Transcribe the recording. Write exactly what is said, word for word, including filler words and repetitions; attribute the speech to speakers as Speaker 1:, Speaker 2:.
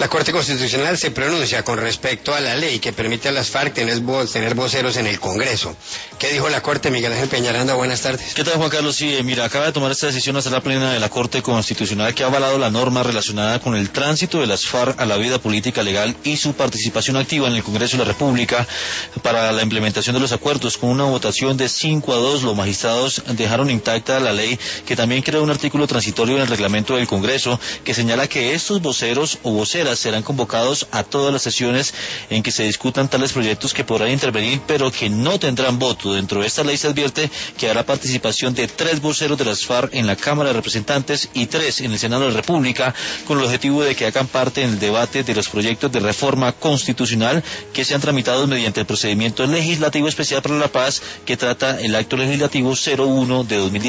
Speaker 1: La Corte Constitucional se pronuncia con respecto a la ley que permite a las FARC tener, vo tener voceros en el Congreso. ¿Qué dijo la Corte? Miguel Ángel Peñaranda, buenas tardes.
Speaker 2: ¿Qué tal, Juan Carlos? Sí, mira, acaba de tomar esta decisión la Sala Plena de la Corte Constitucional, que ha avalado la norma relacionada con el tránsito de las FARC a la vida política legal y su participación activa en el Congreso de la República para la implementación de los acuerdos. Con una votación de cinco a dos, los magistrados dejaron intacta la ley, que también crea un artículo transitorio en el reglamento del Congreso que señala que estos voceros o voceras serán convocados a todas las sesiones en que se discutan tales proyectos, que podrán intervenir pero que no tendrán voto. Dentro de esta ley se advierte que habrá participación de tres voceros de las FARC en la Cámara de Representantes y tres en el Senado de la República, con el objetivo de que hagan parte en el debate de los proyectos de reforma constitucional que sean tramitados mediante el procedimiento legislativo especial para la paz, que trata el acto legislativo cero uno de dos mil diez.